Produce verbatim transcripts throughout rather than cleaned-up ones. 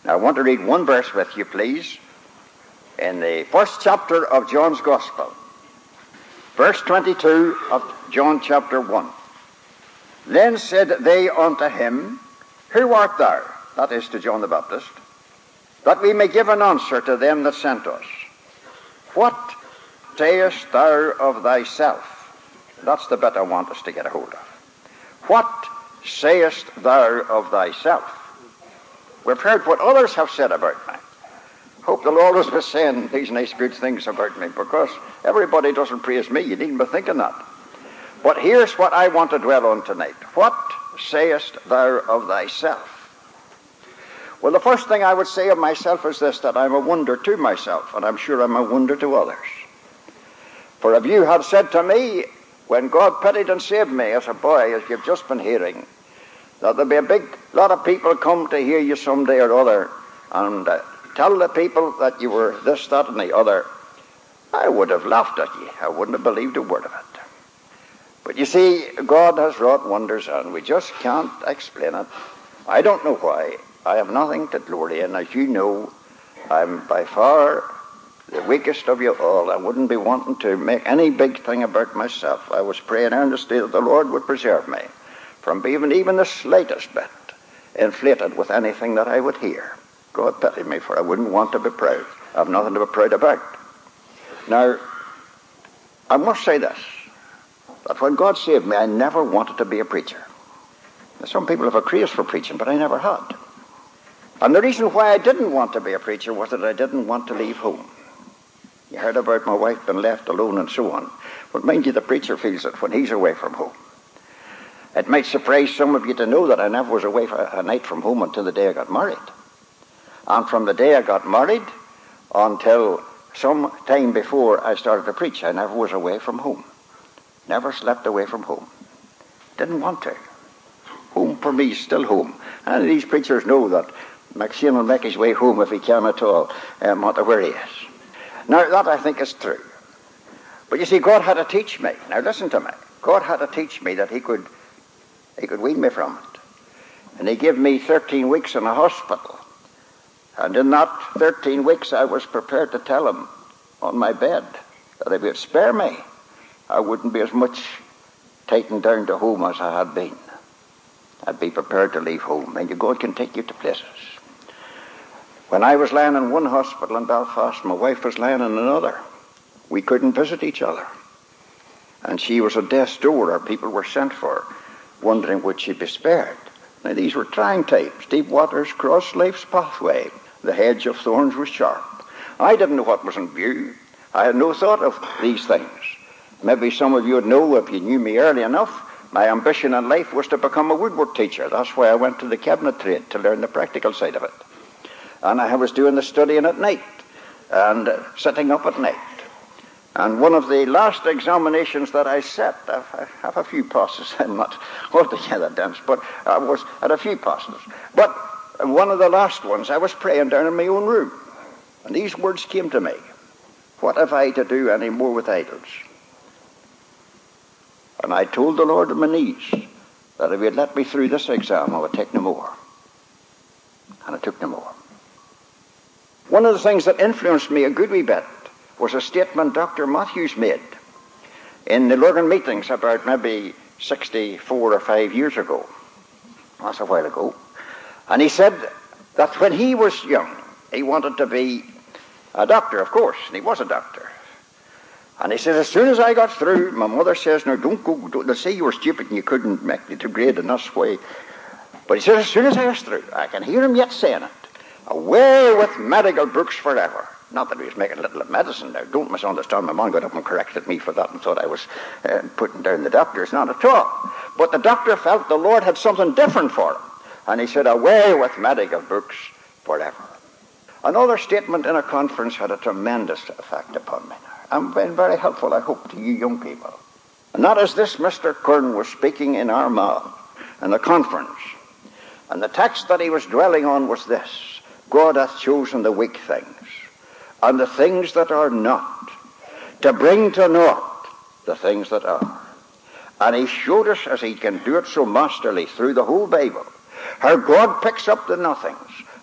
Now, I want to read one verse with you, please, in the first chapter of John's Gospel, verse twenty-two of John chapter one. Then said they unto him, Who art thou? That is to John the Baptist. That we may give an answer to them that sent us. What sayest thou of thyself? That's the bit I want us to get a hold of. What sayest thou of thyself? We've heard what others have said about me. Hope they'll always be saying these nice good things about me, because everybody doesn't praise me. You needn't be thinking that. But here's what I want to dwell on tonight. What sayest thou of thyself? Well, the first thing I would say of myself is this, that I'm a wonder to myself, and I'm sure I'm a wonder to others. For if you had said to me, when God pitied and saved me as a boy, as you've just been hearing, that there'll be a big lot of people come to hear you someday or other, and uh, tell the people that you were this, that, and the other, I would have laughed at you. I wouldn't have believed a word of it. But you see, God has wrought wonders, and we just can't explain it. I don't know why. I have nothing to glory in. As you know, I'm by far the weakest of you all. I wouldn't be wanting to make any big thing about myself. I was praying earnestly that the Lord would preserve me from being even the slightest bit inflated with anything that I would hear. God pity me, for I wouldn't want to be proud. I have nothing to be proud about. Now, I must say this, that when God saved me, I never wanted to be a preacher. Now, some people have a craze for preaching, but I never had. And the reason why I didn't want to be a preacher was that I didn't want to leave home. You heard about my wife being left alone and so on. But mind you, the preacher feels it when he's away from home. It might surprise some of you to know that I never was away for a night from home until the day I got married. And from the day I got married until some time before I started to preach, I never was away from home. Never slept away from home. Didn't want to. Home for me is still home. And these preachers know that McShane will make his way home if he can at all, no matter where he is. Now, that I think is true. But you see, God had to teach me. Now, listen to me. God had to teach me that he could, he could wean me from it. And he gave me thirteen weeks in a hospital. And in that thirteen weeks, I was prepared to tell him on my bed that if he'd spare me, I wouldn't be as much taken down to home as I had been. I'd be prepared to leave home. And God can take you to places. When I was lying in one hospital in Belfast, my wife was lying in another. We couldn't visit each other. And she was at death's door, or people were sent for, wondering would she be spared. Now, these were trying times. Deep waters crossed life's pathway. The hedge of thorns was sharp. I didn't know what was in view. I had no thought of these things. Maybe some of you would know, if you knew me early enough, my ambition in life was to become a woodwork teacher. That's why I went to the cabinet trade, to learn the practical side of it. And I was doing the studying at night and uh, sitting up at night. And one of the last examinations that I set, I have a few passes, I'm not altogether dense, but I was at a few passes. But one of the last ones, I was praying down in my own room. And these words came to me. What have I to do any more with idols? And I told the Lord on my knees that if he'd let me through this exam, I would take no more. And I took no more. One of the things that influenced me a good wee bit was a statement Doctor Matthews made in the Lurgan meetings about maybe sixty-four or five years ago. That's a while ago. And he said that when he was young, he wanted to be a doctor, of course, and he was a doctor. And he said, as soon as I got through, my mother says, no, don't go, don't, they'll say you were stupid and you couldn't make the grade, and that's why. But he said, as soon as I was through, I can hear him yet saying it, away with medical books forever. Not that he was making little of medicine now. Don't misunderstand. My mom got up and corrected me for that and thought I was uh, putting down the doctors. Not at all. But the doctor felt the Lord had something different for him. And he said, away with medical books forever. Another statement in a conference had a tremendous effect upon me. I've been very helpful, I hope, to you young people. And that is this: Mister Kern was speaking in Armagh in the conference. And the text that he was dwelling on was this: God hath chosen the weak things and the things that are not, to bring to naught the things that are. And he showed us, as he can do it so masterly through the whole Bible, how God picks up the nothings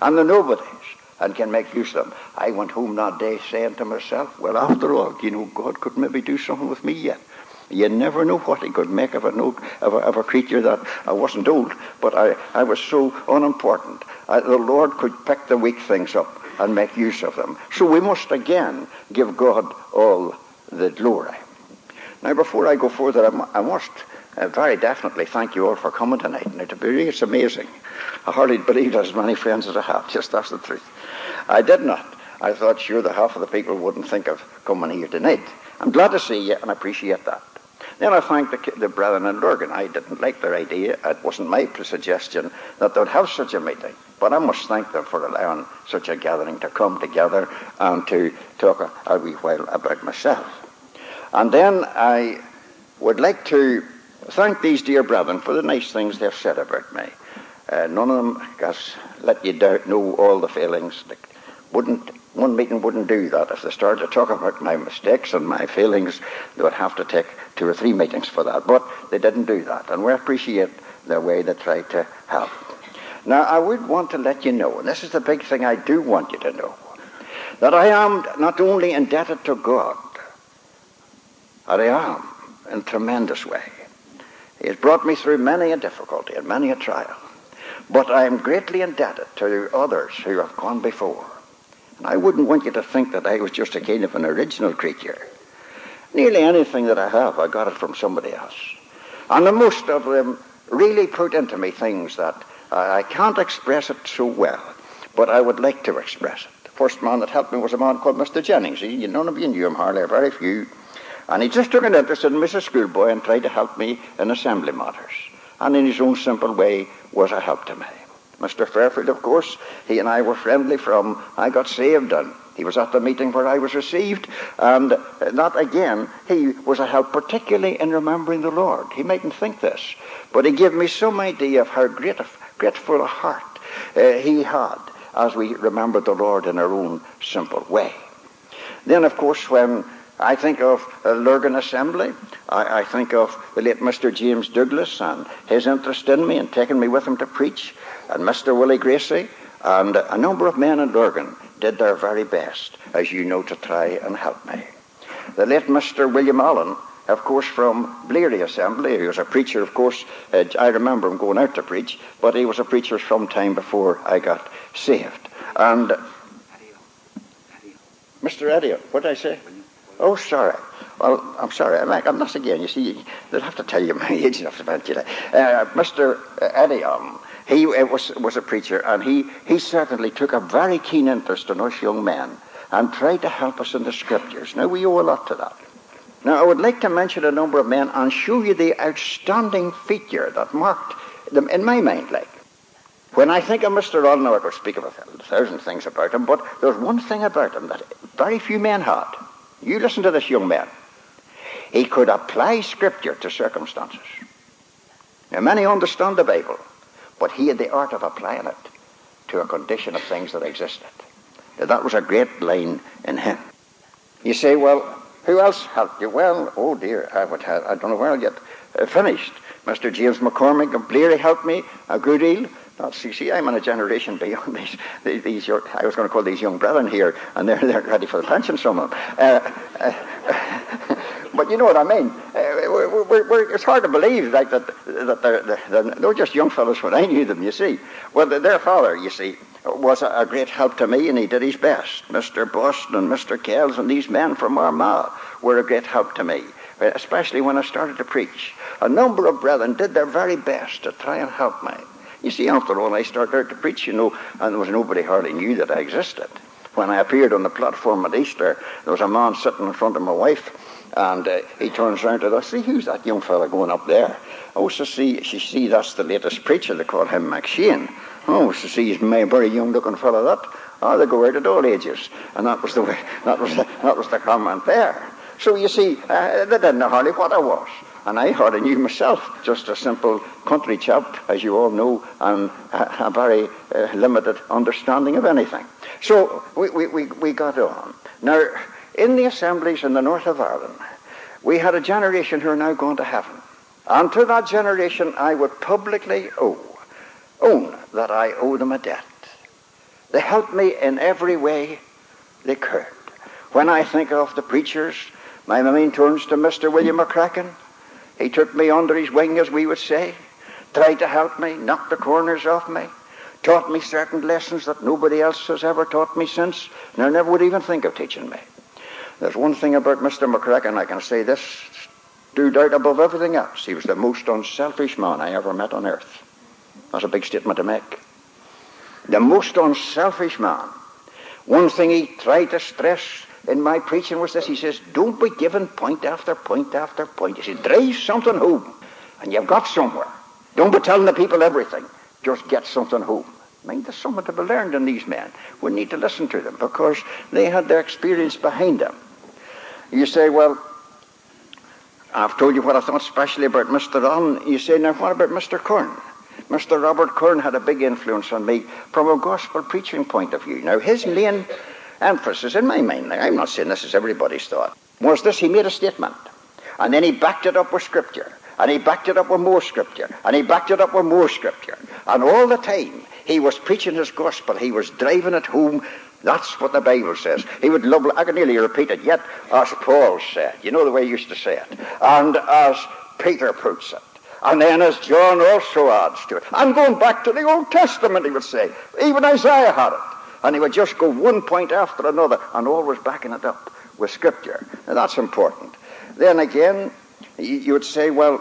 and the nobodies, and can make use of them. I went home that day saying to myself, well, after all, you know, God could maybe do something with me yet. You never know what he could make of a, no, of a, of a creature that I wasn't old, but I, I was so unimportant. I, the Lord could pick the weak things up and make use of them. So we must again give God all the glory. Now, before I go further, I, I must uh, very definitely thank you all for coming tonight. Now, to be really, it's amazing. I hardly believed as many friends as I have. Just that's the truth. I did not. I thought, sure, the half of the people wouldn't think of coming here tonight. I'm glad to see you, and I appreciate that. Then I thank the, the brethren in Lurgan. I didn't like their idea. It wasn't my suggestion that they'd have such a meeting. But I must thank them for allowing such a gathering to come together and to talk a, a wee while about myself. And then I would like to thank these dear brethren for the nice things they've said about me. Uh, none of them has let you doubt, know all the failings. They wouldn't, one meeting wouldn't do that. If they started to talk about my mistakes and my failings, they would have to take two or three meetings for that. But they didn't do that, and we appreciate the way they tried to help. Now, I would want to let you know, and this is the big thing I do want you to know, that I am not only indebted to God, and I am in a tremendous way. He has brought me through many a difficulty and many a trial. But I am greatly indebted to others who have gone before. And I wouldn't want you to think that I was just a kind of an original creature. Nearly anything that I have, I got it from somebody else. And the most of them really put into me things that I, I can't express it so well, but I would like to express it. The first man that helped me was a man called Mister Jennings. He, none of you knew him, hardly, very few. And he just took an interest in me as a schoolboy and tried to help me in assembly matters. And in his own simple way was a help to me. Mister Fairfield, of course, he and I were friendly from I got saved, and he was at the meeting where I was received, and that again, he was a help particularly in remembering the Lord. He mightn't think this, but he gave me some idea of how great, grateful a heart uh, he had as we remembered the Lord in our own simple way. Then, of course, when I think of uh, Lurgan Assembly, I, I think of the late Mister James Douglas and his interest in me and taking me with him to preach, and Mister Willie Gracie, and a number of men in Lurgan did their very best, as you know, to try and help me. The late Mister William Allen, of course, from Bleary Assembly, he was a preacher, of course. uh, I remember him going out to preach, but he was a preacher some time before I got saved. And Mister Eddie, what did I say? Oh, sorry. Well, I'm sorry. I'm, I'm not again. You see, they'll have to tell you my age enough to mention it. Uh, Mister Eddie, um, he uh, was was a preacher, and he, he certainly took a very keen interest in us young men and tried to help us in the Scriptures. Now, we owe a lot to that. Now, I would like to mention a number of men and show you the outstanding feature that marked them in my mind, like. When I think of Mister Rodden, I could speak of a thousand things about him, but there's one thing about him that very few men had. You listen to this young man. He could apply Scripture to circumstances. Now, many understand the Bible, but he had the art of applying it to a condition of things that existed. Now, that was a great line in him. You say, well, who else helped you? Well, oh dear, I, would have, I don't know where I'll get uh, finished. Mister James McCormick of Bleary helped me a good deal. Now, see, see, I'm in a generation beyond these, these, these young, I was going to call these young brethren here, and they're, they're ready for the pension, some of them. Uh, uh, but you know what I mean. Uh, we're, we're, we're, it's hard to believe like, that, that they're, they're, they're just young fellows when I knew them, you see. Well, their father, you see, was a, a great help to me, and he did his best. Mister Boston and Mister Kells and these men from Armagh were a great help to me, especially when I started to preach. A number of brethren did their very best to try and help me. You see, after all, I started out to preach, you know, and there was nobody hardly knew that I existed. When I appeared on the platform at Easter, there was a man sitting in front of my wife, and uh, he turns around to us, see, who's that young fella going up there? Oh, so see, she see, that's the latest preacher, they call him McShane. Oh, so see, he's a very young-looking fella, that. Oh, they go out at all ages. And that was the way, that was the, that was the comment there. So, you see, uh, they didn't know hardly what I was. And I hardly knew myself, just a simple country chap, as you all know, and a, a very uh, limited understanding of anything. So we, we, we, we got on. Now, in the assemblies in the north of Ireland, we had a generation who are now going to heaven. And to that generation I would publicly owe, own that I owe them a debt. They helped me in every way they could. When I think of the preachers, my mind turns to Mister William McCracken. He took me under his wing, as we would say, tried to help me, knocked the corners off me, taught me certain lessons that nobody else has ever taught me since, and I never would even think of teaching me. There's one thing about Mister McCracken, I can say this, stood out above everything else. He was the most unselfish man I ever met on earth. That's a big statement to make. The most unselfish man. One thing he tried to stress in my preaching was this. He says, don't be giving point after point after point. He said, drive something home, and you've got somewhere. Don't be telling the people everything. Just get something home. I mean, there's something to be learned in these men. We need to listen to them because they had their experience behind them. You say, well, I've told you what I thought specially about Mister Allen. You say, now what about Mister Kern? Mister Robert Kern had a big influence on me from a gospel preaching point of view. Now, his main emphasis in my mind, now, I'm not saying this is everybody's thought, was this: he made a statement, and then he backed it up with Scripture, and he backed it up with more Scripture, and he backed it up with more Scripture. And all the time he was preaching his gospel, he was driving it home. That's what the Bible says. He would love, I can nearly repeat it yet, as Paul said. You know the way he used to say it. And as Peter puts it. And then as John also adds to it. I'm going back to the Old Testament, he would say. Even Isaiah had it. And he would just go one point after another and always backing it up with Scripture. Now that's important. Then again, you would say, well,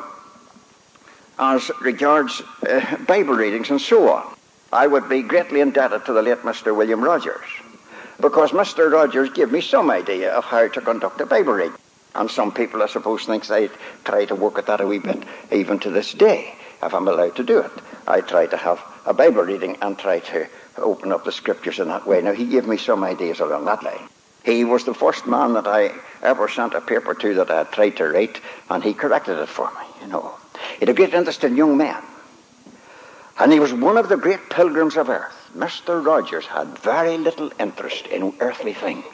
as regards uh, Bible readings and so on, I would be greatly indebted to the late Mister William Rogers, because Mister Rogers gave me some idea of how to conduct a Bible reading. And some people, I suppose, think they try to work at that a wee bit, even to this day, if I'm allowed to do it. I try to have a Bible reading and try to open up the Scriptures in that way. Now, he gave me some ideas along that line. He was the first man that I ever sent a paper to that I had tried to write, and he corrected it for me, you know. He had a great interest in young men. And he was one of the great pilgrims of earth. Mister Rogers had very little interest in earthly things.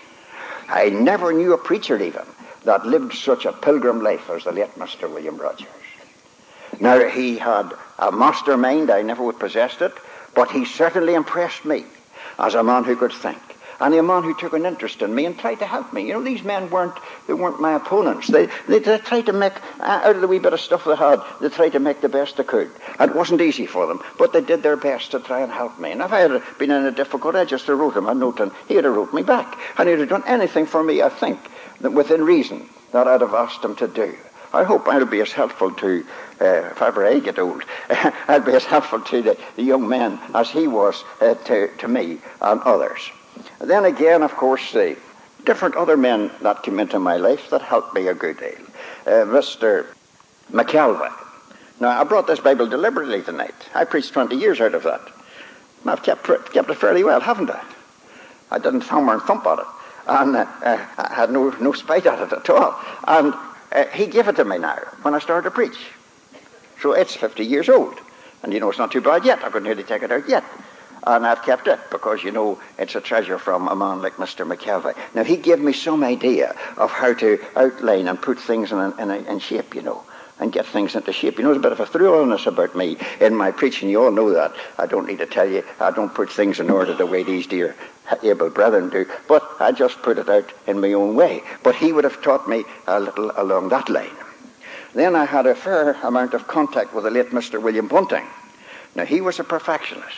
I never knew a preacher even that lived such a pilgrim life as the late Mister William Rogers. Now, he had a mastermind. I never would possessed it, but he certainly impressed me as a man who could think, and a man who took an interest in me and tried to help me. You know, these men weren't they weren't my opponents. They, they, they tried to make, uh, out of the wee bit of stuff they had, they tried to make the best they could. It wasn't easy for them, but they did their best to try and help me. And if I had been in a difficulty, I just wrote him a note, and he would have wrote me back. And he would have done anything for me, I think, that within reason, that I'd have asked him to do. I hope I'll be as helpful to, uh, if ever I get old, I'll be as helpful to the, the young men as he was uh, to, to me and others. Then again, of course, the different other men that came into my life that helped me a good deal. Uh, Mister McKelvey. Now, I brought this Bible deliberately tonight. I preached twenty years out of that. I've kept, kept it fairly well, haven't I? I didn't hammer and thump at it. And uh, uh, I had no, no spite at it at all. And uh, he gave it to me now when I started to preach. So it's fifty years old. And you know, it's not too bad yet. I could nearly take it out yet. And I've kept it because, you know, it's a treasure from a man like Mister McKelvey. Now, he gave me some idea of how to outline and put things in, a, in, a, in shape, you know, and get things into shape. You know, there's a bit of a thoroughness about me in my preaching. You all know that. I don't need to tell you. I don't put things in order the way these dear able brethren do, but I just put it out in my own way. But he would have taught me a little along that line. Then I had a fair amount of contact with the late Mister William Bunting. Now, he was a perfectionist.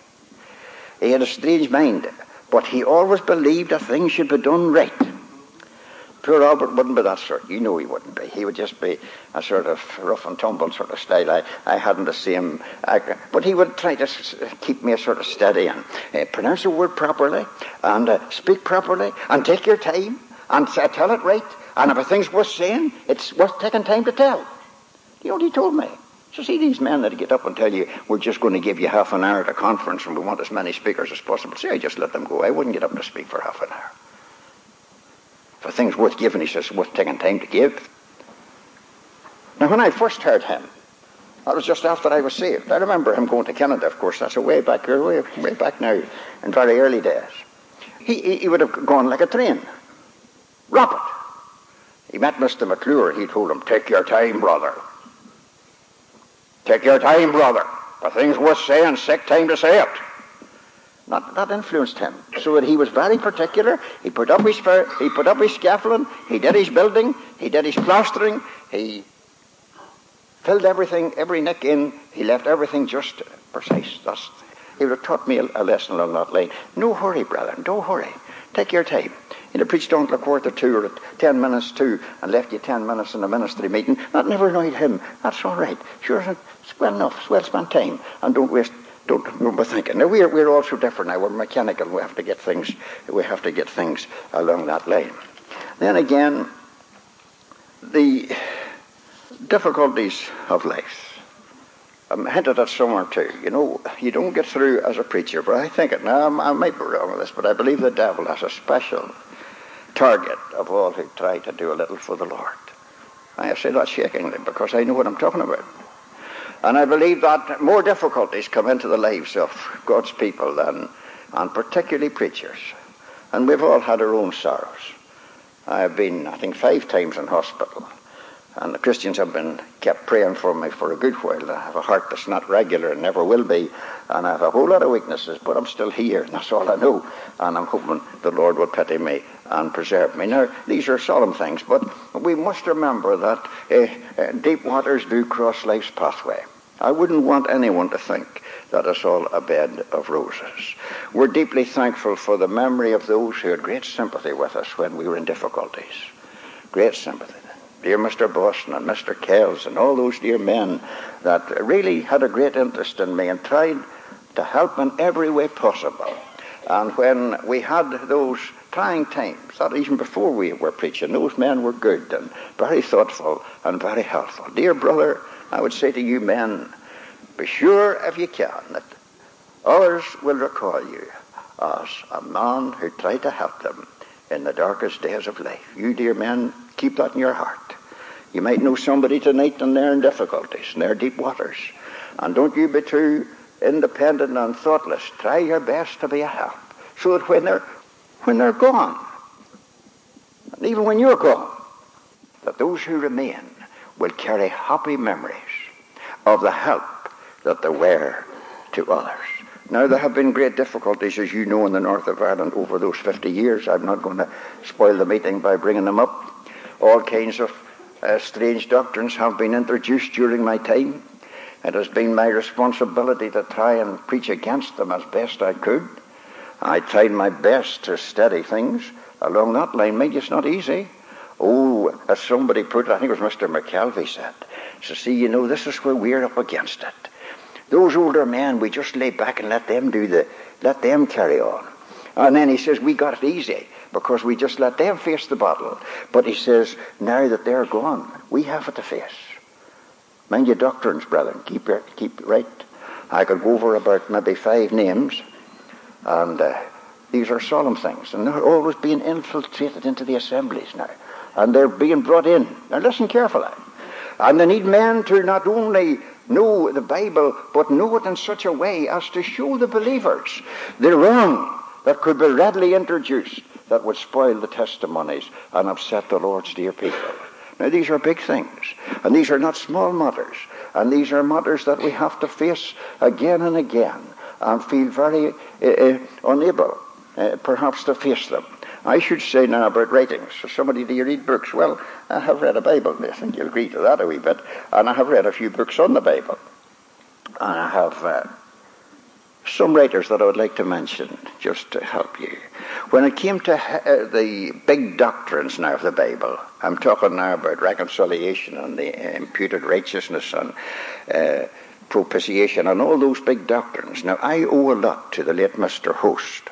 He had a strange mind, but he always believed that things should be done right. Poor Albert wouldn't be that sort. You know he wouldn't be. He would just be a sort of rough and tumble sort of style. I, I hadn't the same... I, but he would try to s- keep me a sort of steady and uh, pronounce the word properly and uh, speak properly and take your time and uh, tell it right. And if a thing's worth saying, it's worth taking time to tell. You know what he told me? So see these men that get up and tell you, we're just going to give you half an hour at a conference and we want as many speakers as possible. See, I just let them go. I wouldn't get up to speak for half an hour. If a thing's worth giving, he says, it's worth taking time to give. Now, when I first heard him, that was just after I was saved. I remember him going to Canada, of course. That's a way back, way, way back now, in very early days. He, he, he would have gone like a train. Rapid. He met Mister McClure. He told him, take your time, brother. Take your time, brother. The thing's worth saying, take time to say it. That, that influenced him, so that he was very particular. He put up his he put up his scaffolding, he did his building, he did his plastering, he filled everything, every nick in, he left everything just precise. That's, he would have taught me a, a lesson along that line. No hurry, brethren, don't hurry. Take your time. He'd have preached on till a quarter to or at ten minutes to and left you ten minutes in a ministry meeting. That never annoyed him. That's all right. Sure, it's well enough. It's well spent time. And don't waste Don't remember thinking. Now we're we're also different now. We're mechanical. We have to get things. We have to get things along that line. Then again, the difficulties of life. I'm hinted at somewhere too. You know, you don't get through as a preacher. But I think it now. I might be wrong with this, but I believe the devil has a special target of all who try to do a little for the Lord. I say that shakingly because I know what I'm talking about. And I believe that more difficulties come into the lives of God's people than, and particularly preachers. And we've all had our own sorrows. I have been, I think, five times in hospital. And the Christians have been kept praying for me for a good while. I have a heart that's not regular and never will be. And I have a whole lot of weaknesses, but I'm still here. And that's all I know. And I'm hoping the Lord will pity me and preserve me. Now, these are solemn things, but we must remember that uh, uh, deep waters do cross life's pathway. I wouldn't want anyone to think that it's all a bed of roses. We're deeply thankful for the memory of those who had great sympathy with us when we were in difficulties. Great sympathy. Dear Mister Boston and Mister Kells and all those dear men that really had a great interest in me and tried to help in every way possible. And when we had those trying times, that even before we were preaching, those men were good and very thoughtful and very helpful. Dear brother, I would say to you men, be sure if you can that others will recall you as a man who tried to help them in the darkest days of life. You dear men, keep that in your heart. You might know somebody tonight and they're in difficulties and they're deep waters. And don't you be too independent and thoughtless. Try your best to be a help so that when they're, when they're gone, and even when you're gone, that those who remain will carry happy memories of the help that they were to others. Now, there have been great difficulties, as you know, in the north of Ireland over those fifty years. I'm not going to spoil the meeting by bringing them up. All kinds of uh, strange doctrines have been introduced during my time. It has been my responsibility to try and preach against them as best I could. I tried my best to steady things along that line. Maybe it's not easy. Oh, as somebody put it, I think it was Mister McKelvey said, so see, you know, this is where we're up against it. Those older men, we just lay back and let them do the, let them carry on. And then he says, we got it easy because we just let them face the battle. But he says, now that they're gone, we have it to face. Mind your doctrines, brethren, keep it, keep it right. I could go over about maybe five names, and uh, these are solemn things, and they're always being infiltrated into the assemblies now. And they're being brought in. Now listen carefully. And they need men to not only know the Bible, but know it in such a way as to show the believers the wrong that could be readily introduced that would spoil the testimonies and upset the Lord's dear people. Now these are big things. And these are not small matters. And these are matters that we have to face again and again and feel very uh, uh, unable uh, perhaps to face them. I should say now about writings. So somebody, do you read books? Well, I have read a Bible. I think you'll agree to that a wee bit. And I have read a few books on the Bible. And I have uh, some writers that I would like to mention just to help you. When it came to uh, the big doctrines now of the Bible, I'm talking now about reconciliation and the imputed righteousness and uh, propitiation and all those big doctrines. Now, I owe a lot to the late Mister Host.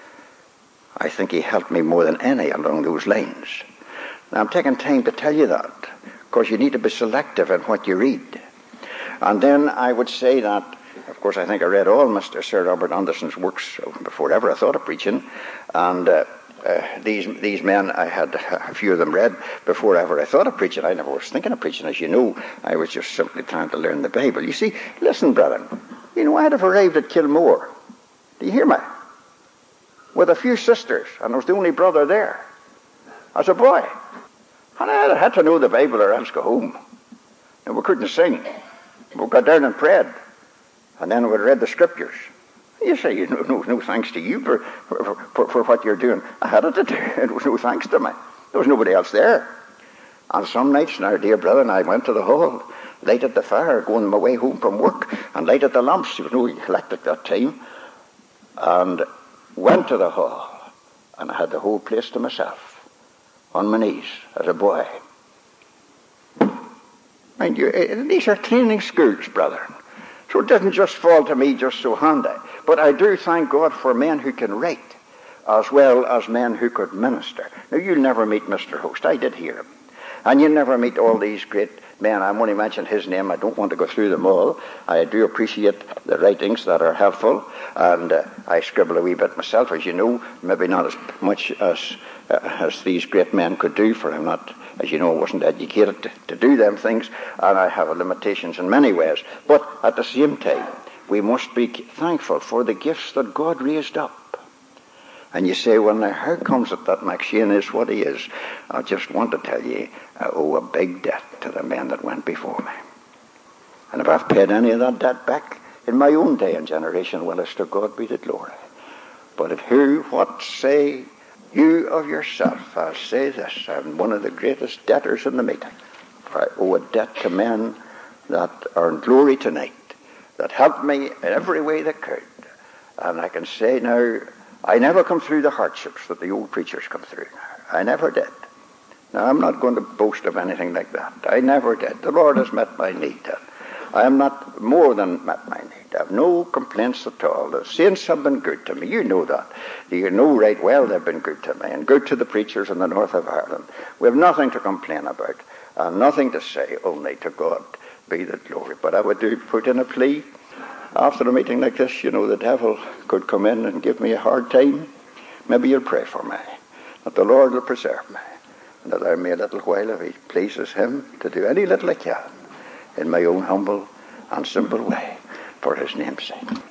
I think he helped me more than any along those lines. Now, I'm taking time to tell you that, because you need to be selective in what you read. And then I would say that, of course, I think I read all Mister Sir Robert Anderson's works before ever I thought of preaching. And uh, uh, these these men, I had a few of them read before ever I thought of preaching. I never was thinking of preaching, as you know. I was just simply trying to learn the Bible. You see, listen, brethren, you know, I'd have arrived at Kilmore. Do you hear me? With a few sisters, and I was the only brother there, as a boy. And I had to know the Bible or else go home. And we couldn't sing. We got down and prayed. And then we read the scriptures. You say, you know, no, no thanks to you for, for, for, for what you're doing. I had it to do. It was no thanks to me. There was nobody else there. And some nights, now, dear brother and I went to the hall, lighted the fire, going my way home from work, and lighted the lamps. There was no electric that time. And went to the hall, and I had the whole place to myself, on my knees, as a boy. Mind you, these are training schools, brother. So it doesn't just fall to me just so handy. But I do thank God for men who can write, as well as men who could minister. Now, you'll never meet Mister Host. I did hear him. And you'll never meet all these great men. I'm only mentioning his name. I don't want to go through them all. I do appreciate the writings that are helpful. And uh, I scribble a wee bit myself, as you know. Maybe not as much as, uh, as these great men could do, for I'm not, as you know, I wasn't educated to, to do them things. And I have limitations in many ways. But at the same time, we must be thankful for the gifts that God raised up. And you say, well, now, how comes it that McShane is what he is? I just want to tell you, I owe a big debt to the men that went before me. And if I've paid any of that debt back in my own day and generation, well, it's to God be the glory. But if who, what say you of yourself? I'll say this, I'm one of the greatest debtors in the meeting. For I owe a debt to men that are in glory tonight, that helped me in every way they could. And I can say now, I never come through the hardships that the old preachers come through. I never did. Now, I'm not going to boast of anything like that. I never did. The Lord has met my need. I am not more than met my need. I have no complaints at all. The saints have been good to me. You know that. You know right well they've been good to me, and good to the preachers in the north of Ireland. We have nothing to complain about, and nothing to say, only to God be the glory. But I would do put in a plea. After a meeting like this, you know, the devil could come in and give me a hard time. Maybe you'll pray for me, that the Lord will preserve me, and allow me a little while, if he pleases him, to do any little I can in my own humble and simple way for his name's sake.